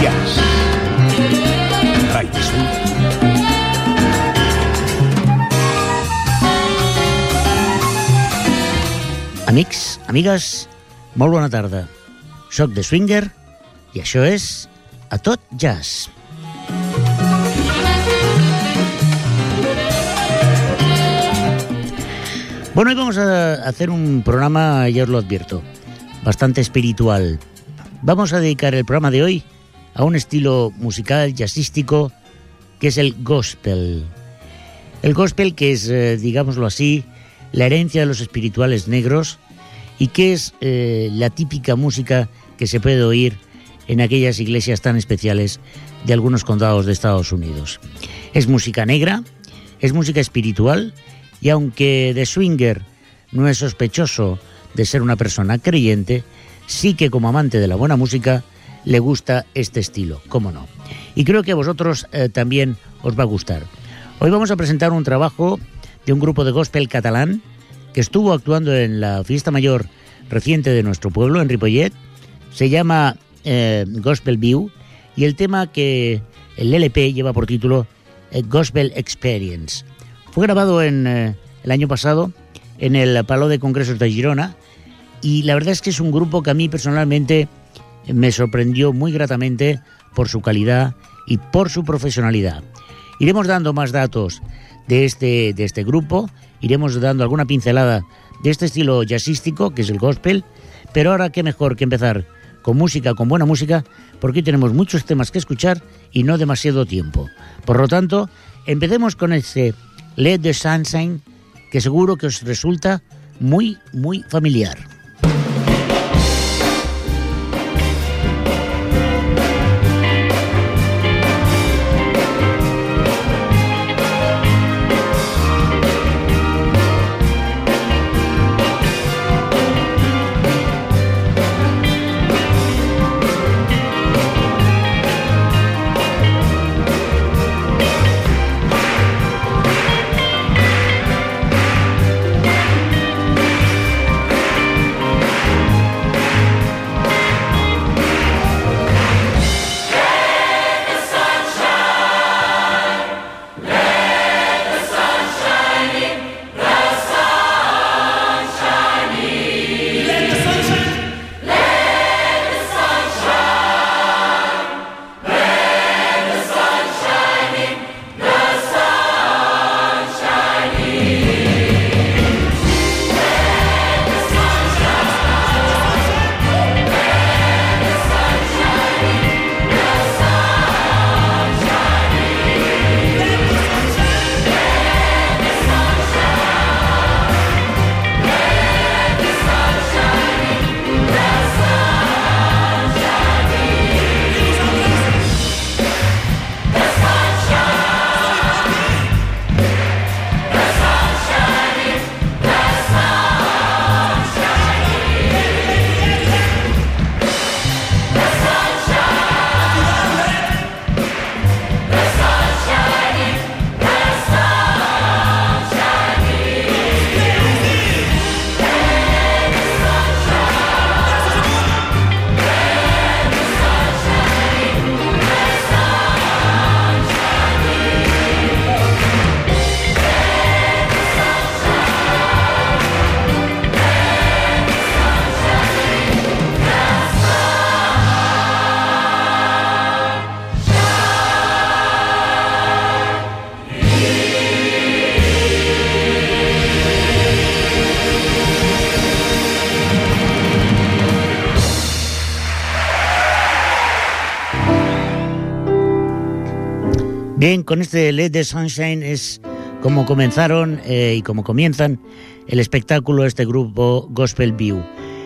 Jazz. Rai Swing. Amics, amigues, molt bona tarda. Soc The Swinger y això és A Tot Jazz. Bueno, hoy vamos a hacer un programa, ya os lo advierto, bastante espiritual. Vamos a dedicar el programa de hoy a un estilo musical jazzístico que es el gospel. El gospel que es, digámoslo así, la herencia de los espirituales negros y que es la típica música que se puede oír en aquellas iglesias tan especiales de algunos condados de Estados Unidos. Es música negra, es música espiritual y aunque The Swinger no es sospechoso de ser una persona creyente, sí que como amante de la buena música le gusta este estilo, cómo no. Y creo que a vosotros también os va a gustar. Hoy vamos a presentar un trabajo de un grupo de gospel catalán que estuvo actuando en la fiesta mayor reciente de nuestro pueblo, en Ripollet. Se llama Gospel View y el tema que el LP lleva por título Gospel Experience. Fue grabado en el año pasado en el Palau de Congresos de Girona y la verdad es que es un grupo que a mí personalmente me sorprendió muy gratamente por su calidad y por su profesionalidad. Iremos dando más datos de este grupo, iremos dando alguna pincelada de este estilo jazzístico que es el gospel, pero ahora qué mejor que empezar con música, con buena música, porque hoy tenemos muchos temas que escuchar y no demasiado tiempo. Por lo tanto, empecemos con este Let the Sunshine, que seguro que os resulta muy, muy familiar. Bien, con este Let the Sunshine es como comenzaron y como comienzan el espectáculo de este grupo Gospel View.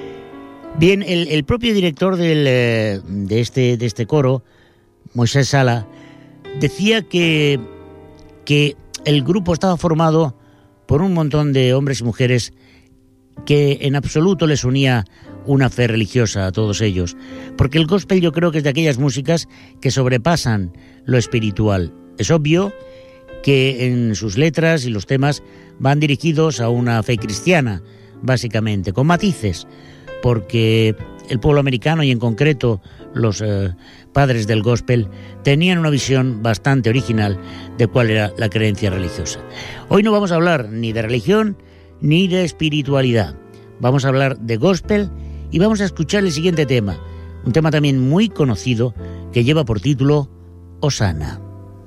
Bien, el propio director de este coro, Moisés Sala, decía que el grupo estaba formado por un montón de hombres y mujeres que en absoluto les unía una fe religiosa a todos ellos, porque el gospel yo creo que es de aquellas músicas que sobrepasan lo espiritual. Es obvio que en sus letras y los temas van dirigidos a una fe cristiana, básicamente, con matices, porque el pueblo americano y en concreto los padres del gospel, tenían una visión bastante original de cuál era la creencia religiosa. Hoy no vamos a hablar ni de religión ni de espiritualidad. Vamos a hablar de gospel y vamos a escuchar el siguiente tema, un tema también muy conocido que lleva por título Hosana.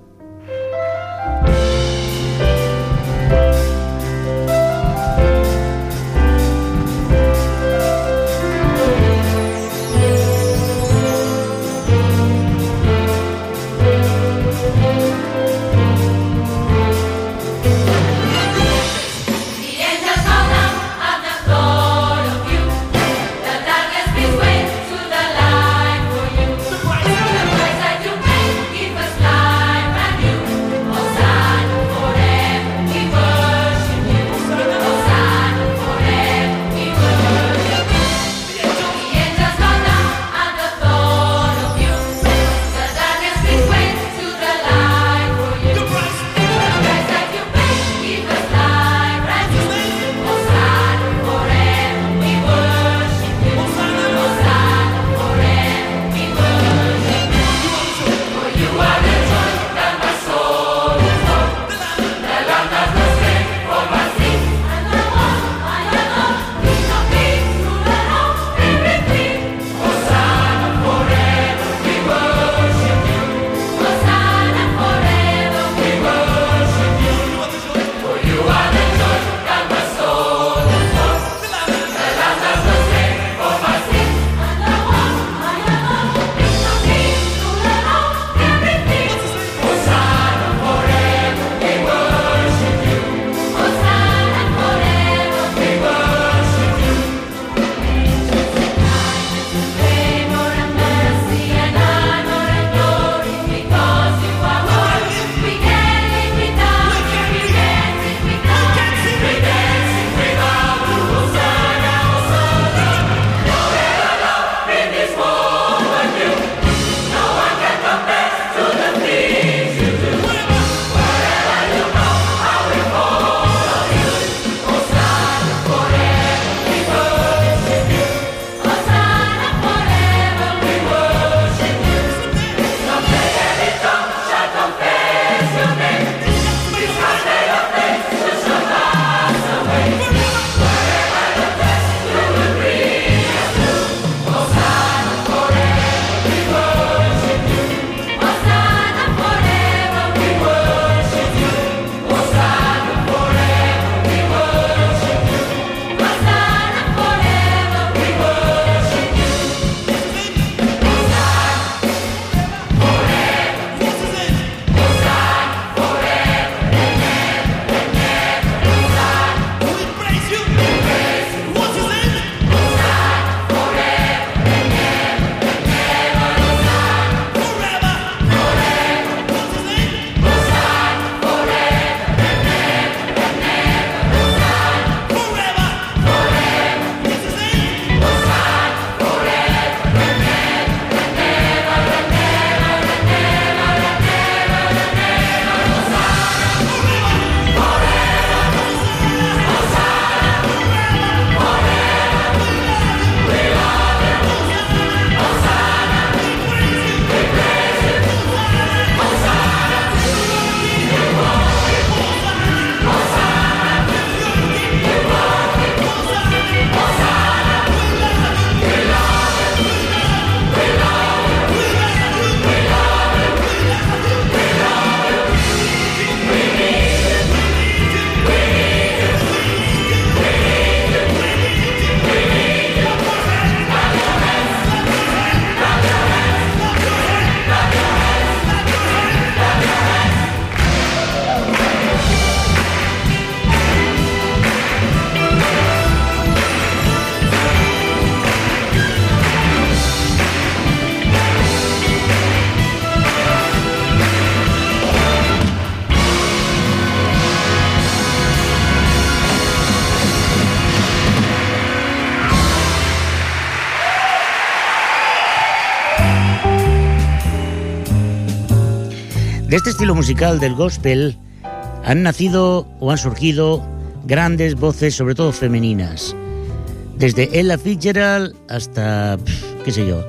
De este estilo musical del gospel han nacido o han surgido grandes voces, sobre todo femeninas. Desde Ella Fitzgerald hasta, qué sé yo,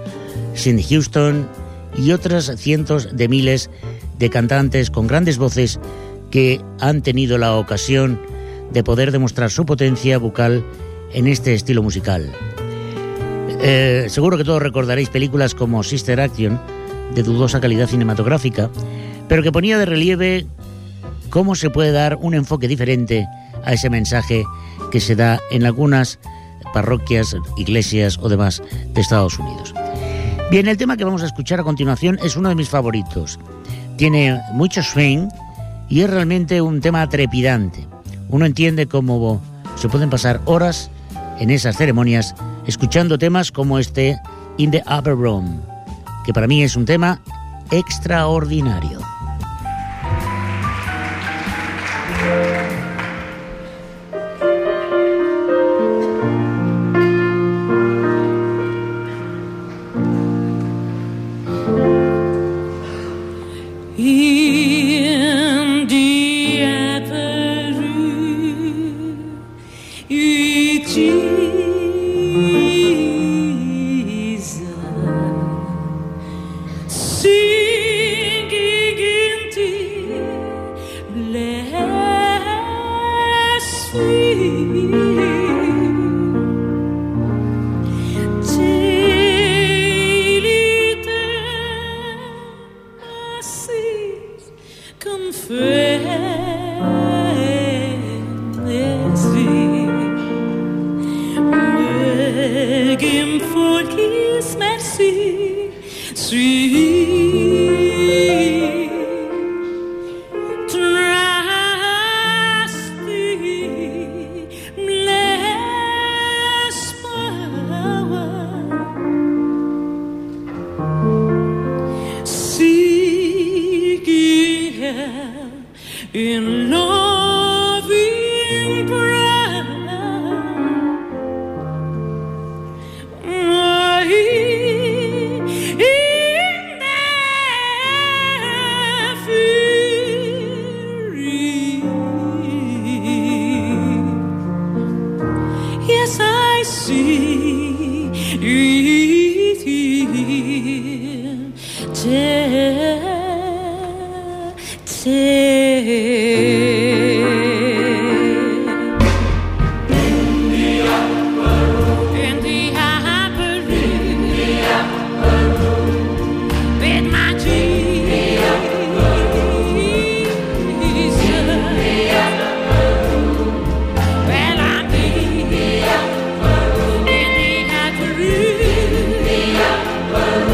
Cindy Houston y otras cientos de miles de cantantes con grandes voces que han tenido la ocasión de poder demostrar su potencia vocal en este estilo musical. Seguro que todos recordaréis películas como Sister Action, de dudosa calidad cinematográfica, pero que ponía de relieve cómo se puede dar un enfoque diferente a ese mensaje que se da en algunas parroquias, iglesias o demás de Estados Unidos. Bien, el tema que vamos a escuchar a continuación es uno de mis favoritos. Tiene mucho swing y es realmente un tema trepidante. Uno entiende cómo se pueden pasar horas en esas ceremonias escuchando temas como este In the Upper Room, que para mí es un tema extraordinario.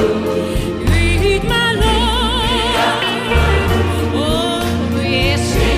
Read my love, oh yes.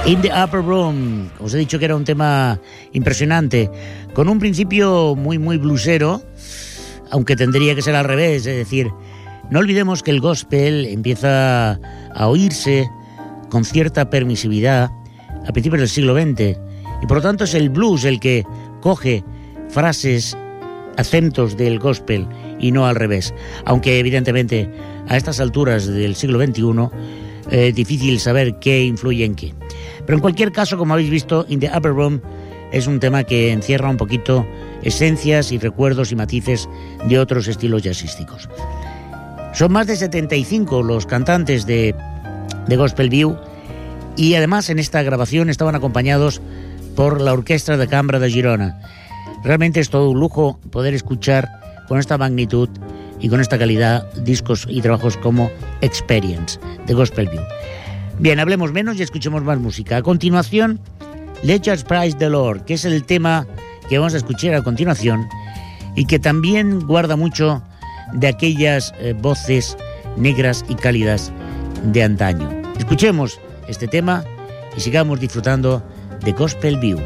In the Upper Room, os he dicho que era un tema impresionante, con un principio muy bluesero, aunque tendría que ser al revés, es decir, no olvidemos que el gospel empieza a oírse con cierta permisividad a principios del siglo XX, y por lo tanto es el blues el que coge frases, acentos del gospel y no al revés, aunque evidentemente a estas alturas del siglo XXI es difícil saber qué influye en qué. Pero en cualquier caso, como habéis visto, In the Upper Room es un tema que encierra un poquito esencias y recuerdos y matices de otros estilos jazzísticos. Son más de 75 los cantantes de Gospel View, y además en esta grabación estaban acompañados por la Orquestra de Cambra de Girona. Realmente es todo un lujo poder escuchar con esta magnitud y con esta calidad discos y trabajos como Experience de Gospel View. Bien, hablemos menos y escuchemos más música. A continuación, Let Us Praise the Lord, que es el tema que vamos a escuchar a continuación y que también guarda mucho de aquellas voces negras y cálidas de antaño. Escuchemos este tema y sigamos disfrutando de Gospel View.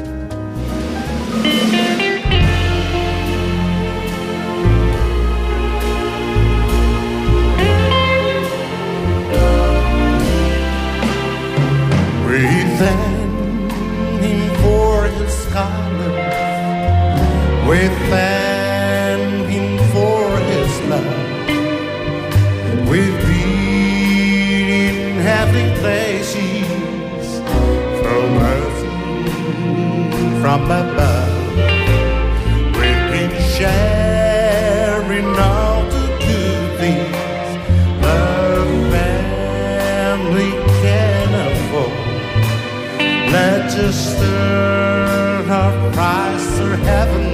We thank Him for His love. We've been in heavenly places for mercy from above. We've been sharing all the good things the family can afford. Let's just turn our price to heaven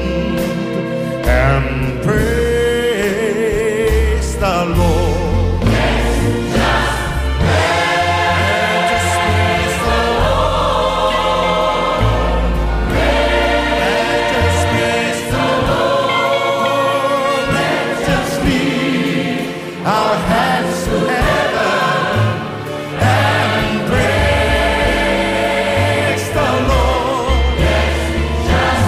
and praise the Lord. Let's just praise the Lord. Let's just praise the Lord. Let's just lift our hands to heaven and praise the Lord. Let's just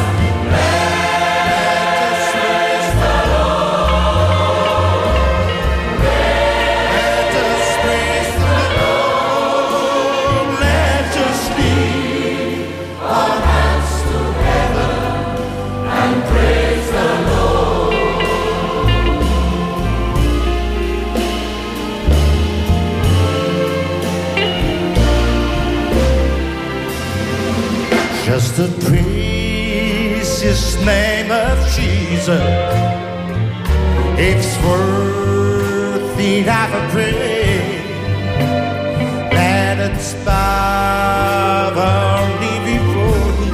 just the precious name of Jesus, it's worthy of a praise. Let us bow our knee before Him,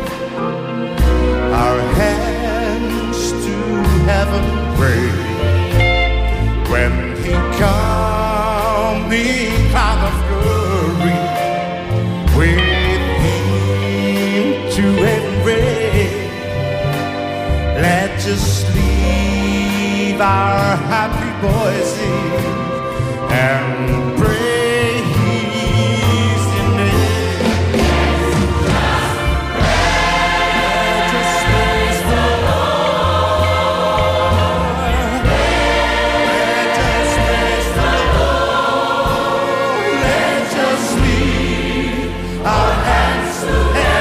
our hands to heaven praise. When He comes in cloud of glory, to embrace. Let's just leave our happy voices and praise His name. Let's just praise the Lord. Let's just praise the Lord. Let's just leave our hands to heaven.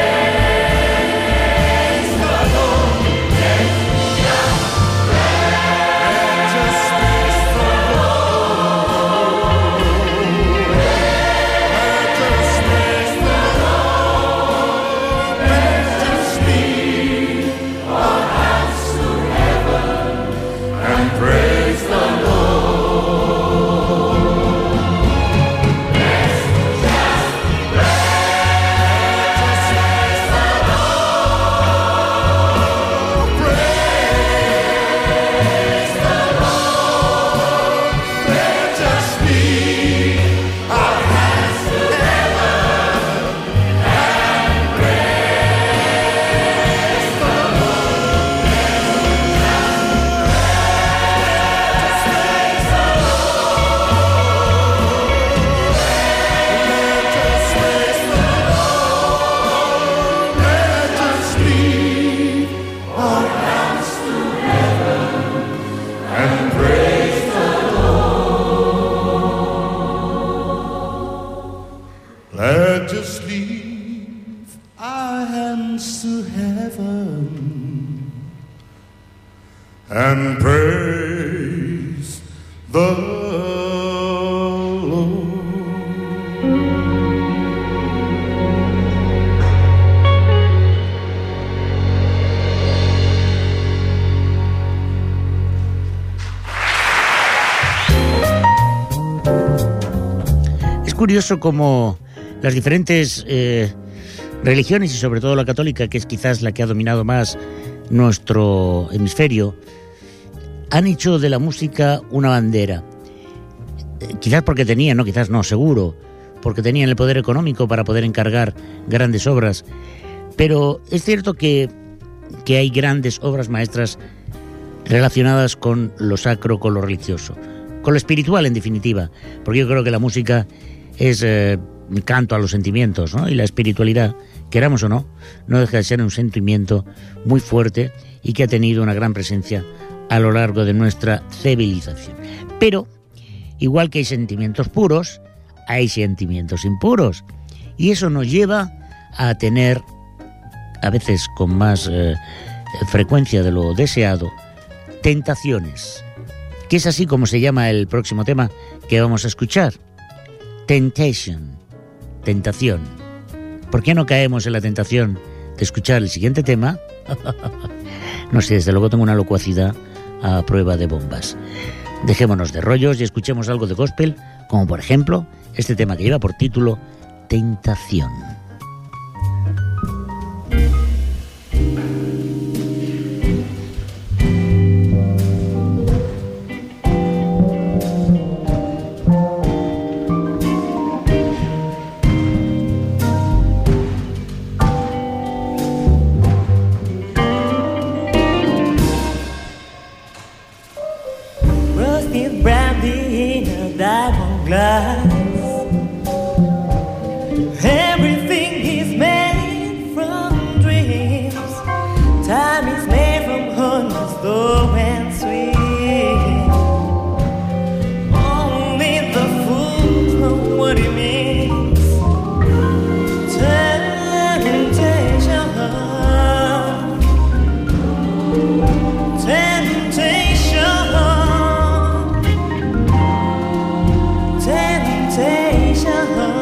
Praise the Lord. Let's just leave our hands to heaven and praise the Lord. Es curioso cómo las diferentes religiones, y sobre todo la católica, que es quizás la que ha dominado más nuestro hemisferio, han hecho de la música una bandera. Quizás porque tenían, no, quizás no, seguro, porque tenían el poder económico para poder encargar grandes obras. Pero es cierto que hay grandes obras maestras relacionadas con lo sacro, con lo religioso, con lo espiritual en definitiva, porque yo creo que la música es un canto a los sentimientos, ¿no? Y la espiritualidad, queramos o no, no deja de ser un sentimiento muy fuerte y que ha tenido una gran presencia a lo largo de nuestra civilización. Pero, igual que hay sentimientos puros, hay sentimientos impuros. Y eso nos lleva a tener, a veces con más frecuencia de lo deseado, tentaciones. Que es así como se llama el próximo tema que vamos a escuchar. Temptation. Tentación. ¿Por qué no caemos en la tentación de escuchar el siguiente tema? No sé, desde luego tengo una locuacidad a prueba de bombas. Dejémonos de rollos y escuchemos algo de gospel, como por ejemplo este tema que lleva por título Tentación. Everything is made from dreams. Time is made from honey, slow and sweet. Only the fools know what it means. Temptation, temptation, temptation.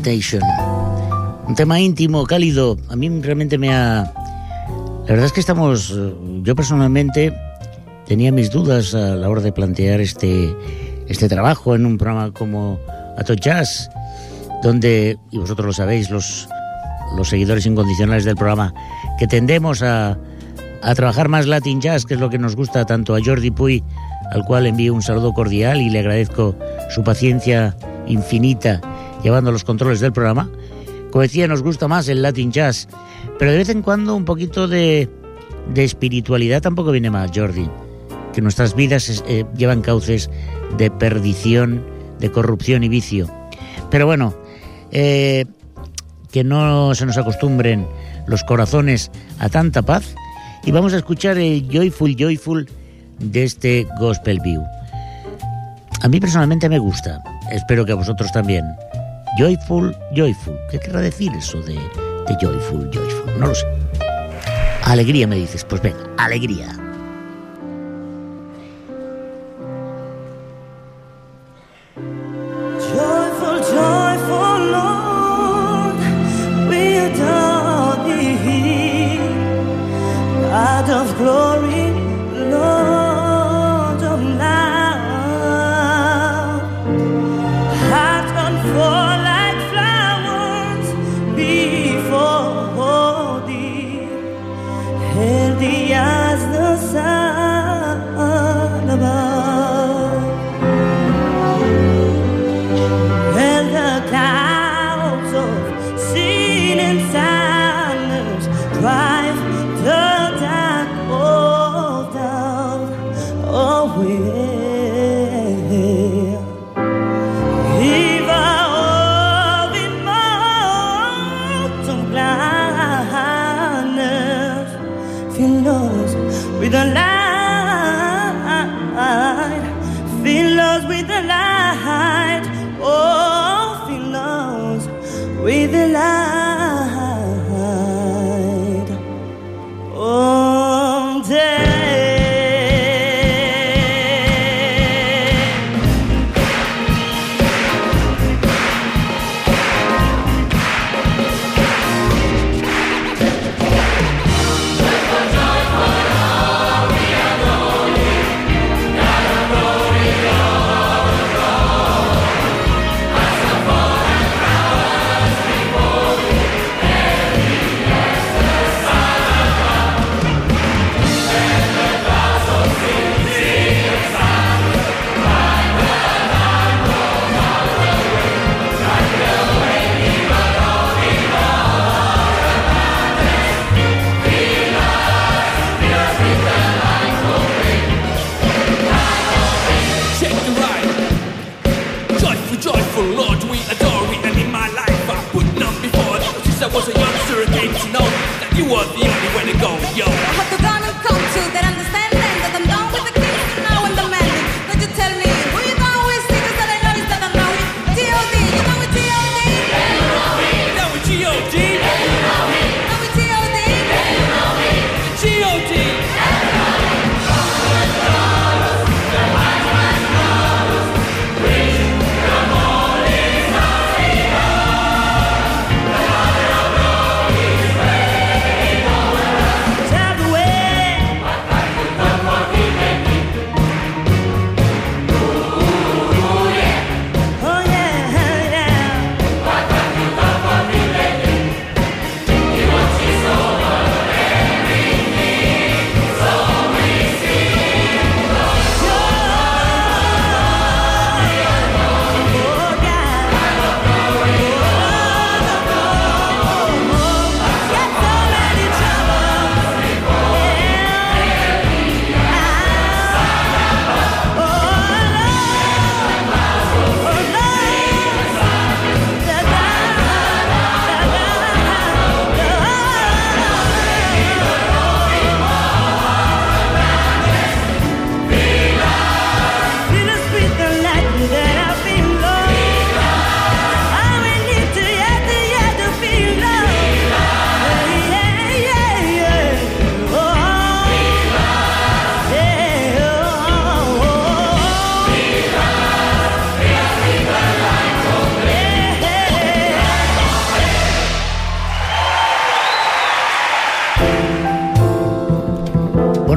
Temptation. Un tema íntimo, cálido. A mí realmente me ha... La verdad es que estamos... Yo personalmente tenía mis dudas a la hora de plantear este trabajo en un programa como Ato Jazz, donde, y vosotros lo sabéis, los seguidores incondicionales del programa, que tendemos a trabajar más Latin Jazz, que es lo que nos gusta tanto a Jordi Puy, al cual envío un saludo cordial y le agradezco su paciencia infinita llevando los controles del programa. Como decía, nos gusta más el Latin Jazz, pero de vez en cuando un poquito de espiritualidad tampoco viene mal, Jordi, que nuestras vidas llevan cauces de perdición, de corrupción y vicio. Pero bueno, que no se nos acostumbren los corazones a tanta paz, y vamos a escuchar el Joyful Joyful de este Gospel View. A mí personalmente me gusta, espero que a vosotros también. Joyful Joyful, ¿qué querrá decir eso de Joyful Joyful? No lo sé. Alegría, me dices, pues venga, alegría. Joyful, joyful Lord, we adore thee, God of glory, Lord of love. Hearts unfold like flowers before thee, healthy as the sun above. And the clouds of sin and sadness drive the dark of doubt away. River of immortal gladness, fill us with the light, fill us with the light, oh, fill us with the light. Oh, day. Check the right. Joyful, joyful, Lord, we adore you. And in my life, I put none before you. Since I was a youngster, I came to know that you were the only way to go, yo. I hope the gonna come to that understanding that I'm done with the kings and now I'm demanding. Could you tell me who you going with? Because that I know is that I'm knowing. T.O.D. You know with T.O.D. Now with G.O.D. Know with T.O.D. G.O.D. Tell the way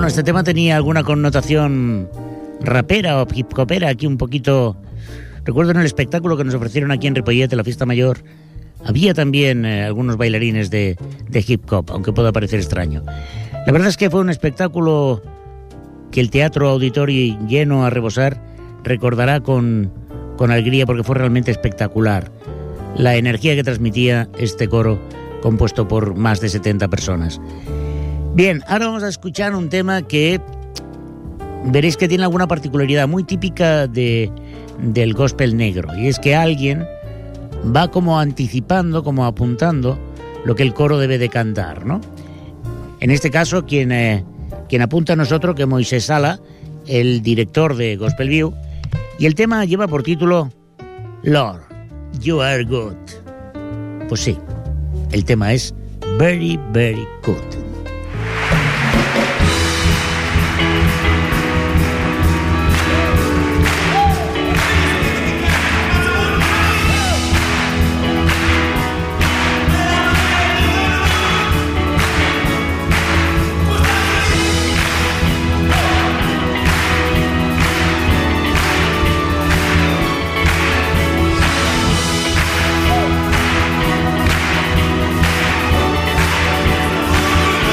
Bueno, este tema tenía alguna connotación rapera o hip hopera, aquí un poquito. Recuerdo en el espectáculo que nos ofrecieron aquí en Ripollet, en la fiesta mayor, había también algunos bailarines de hip hop, aunque pueda parecer extraño. La verdad es que fue un espectáculo que el Teatro Auditorio, lleno a rebosar, recordará con alegría, porque fue realmente espectacular la energía que transmitía este coro compuesto por más de 70 personas. Bien, ahora vamos a escuchar un tema que veréis que tiene alguna particularidad muy típica del gospel negro, y es que alguien va como anticipando, como apuntando lo que el coro debe de cantar, ¿no? En este caso, quien apunta a nosotros, que es Moisés Sala, el director de Gospel View, y el tema lleva por título Lord, You Are Good. Pues sí, el tema es Very, Very Good. Very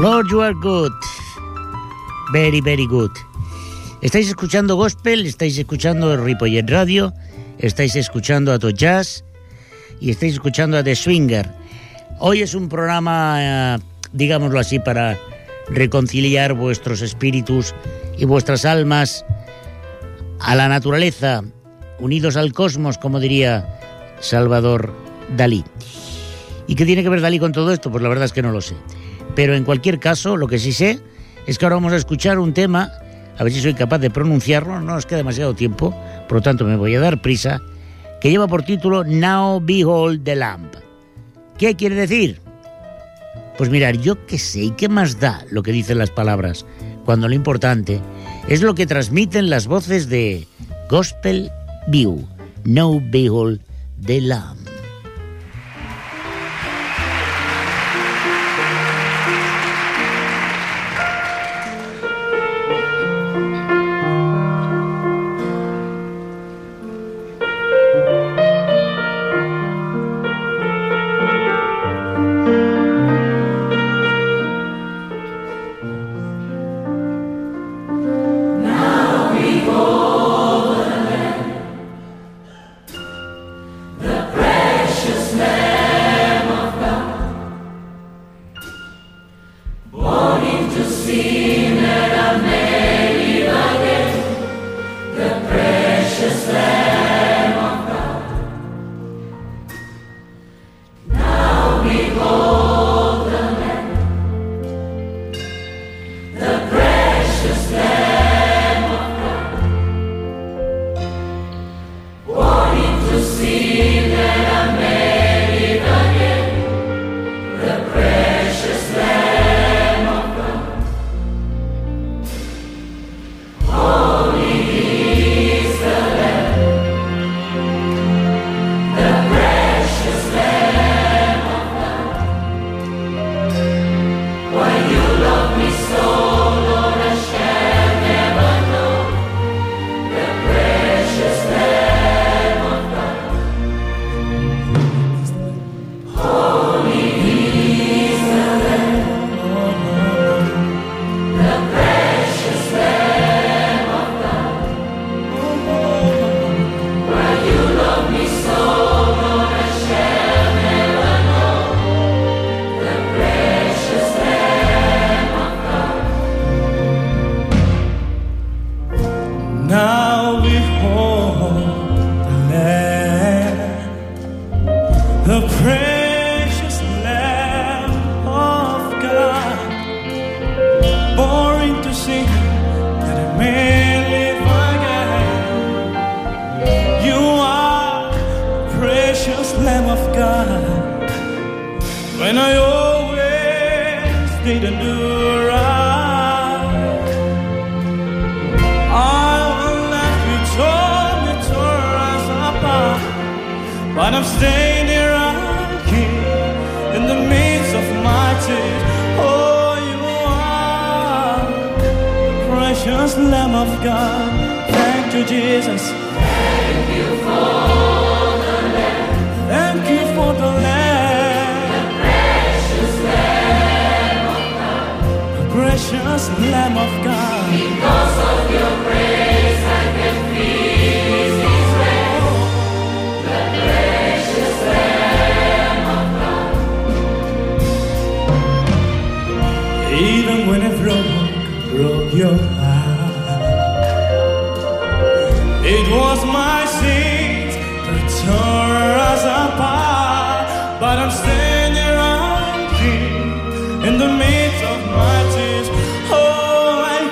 Lord, you are good. Very, very good. Estáis escuchando gospel, estáis escuchando Ripollet Radio, estáis escuchando a To Jazz y estáis escuchando a The Swinger. Hoy es un programa, digámoslo así, para reconciliar vuestros espíritus y vuestras almas a la naturaleza, unidos al cosmos, como diría Salvador Dalí. ¿Y qué tiene que ver Dalí con todo esto? Pues la verdad es que no lo sé. Pero en cualquier caso, lo que sí sé es que ahora vamos a escuchar un tema, a ver si soy capaz de pronunciarlo, no nos queda demasiado tiempo, por lo tanto me voy a dar prisa, que lleva por título Now Behold the Lamb. ¿Qué quiere decir? Pues mirar, yo qué sé, ¿y qué más da lo que dicen las palabras? Cuando lo importante es lo que transmiten las voces de Gospel View. Now Behold the Lamb. In the midst of my tears, oh, I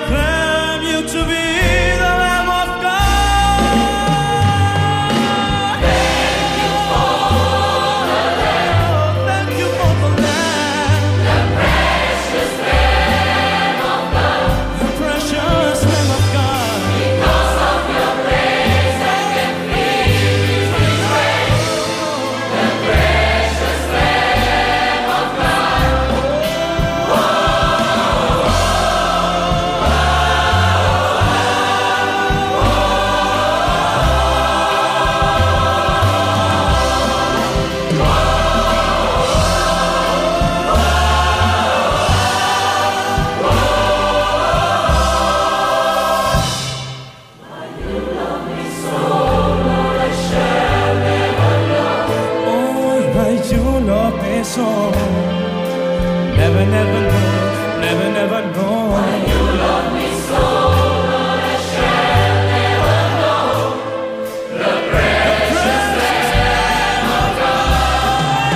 so. Never, never know, never, never know. Why you love me so, Lord, I shall never know. The precious Lamb of God.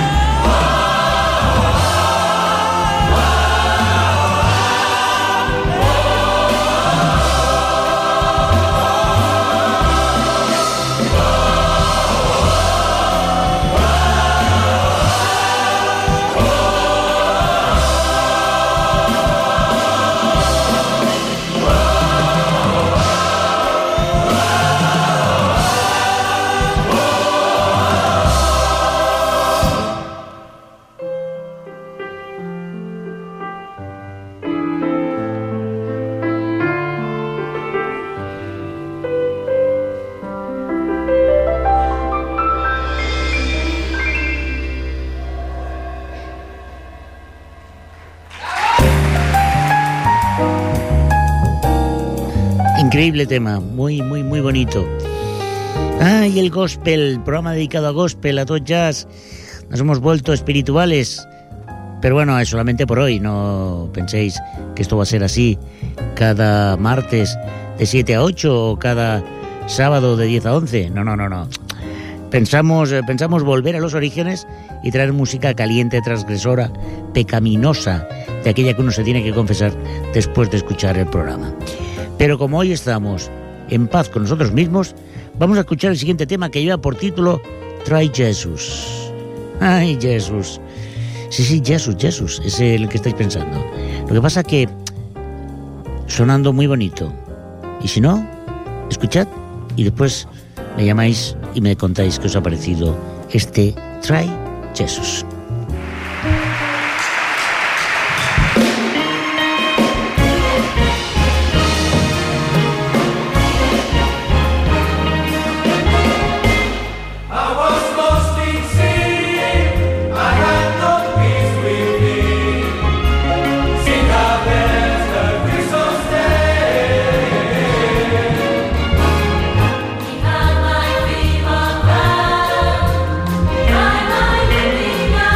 Increíble tema, muy, muy, muy bonito. Y el gospel, el programa dedicado a gospel, a todo jazz. Nos hemos vuelto espirituales. Pero bueno, es solamente por hoy. No penséis que esto va a ser así cada martes de 7 a 8 o cada sábado de 10 a 11. No. Pensamos volver a los orígenes y traer música caliente, transgresora, pecaminosa, de aquella que uno se tiene que confesar después de escuchar el programa. Pero como hoy estamos en paz con nosotros mismos, vamos a escuchar el siguiente tema que lleva por título Try Jesus. Ay, Jesús. Sí, Jesús, es el que estáis pensando. Lo que pasa es que sonando muy bonito. Y si no, escuchad y después me llamáis y me contáis qué os ha parecido este Try Jesus. My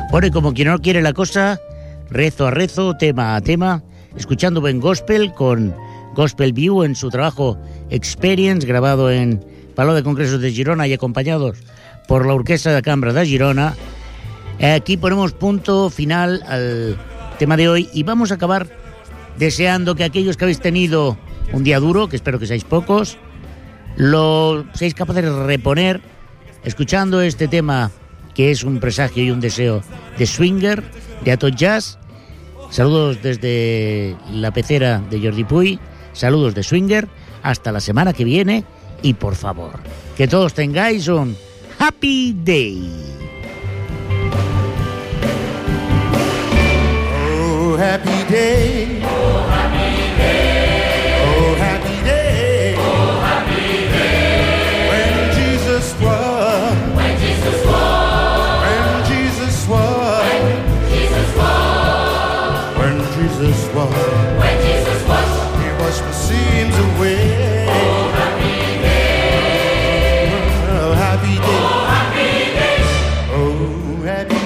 Bueno, y como quien no quiere la cosa, rezo a rezo, tema a tema, escuchando buen gospel con Gospel View en su trabajo Experience, grabado en Palau de Congresos de Girona y acompañados por la Orquesta de Cambra de Girona. Aquí ponemos punto final al tema de hoy y vamos a acabar deseando que aquellos que habéis tenido un día duro, que espero que seáis pocos, lo seáis capaces de reponer escuchando este tema que es un presagio y un deseo de Swinger, de Atot Jazz. Saludos desde la pecera de Jordi Puy, saludos de Swinger, hasta la semana que viene y por favor, que todos tengáis un Happy Day. Oh, happy day. Oh, happy day. Oh, happy day. Oh, happy day. When Jesus was. When Jesus was. When Jesus was. When Jesus was. When Jesus was. When Jesus was. He washed my sins away. Oh, happy day. Oh, happy day. Oh, happy day. Oh, happy day.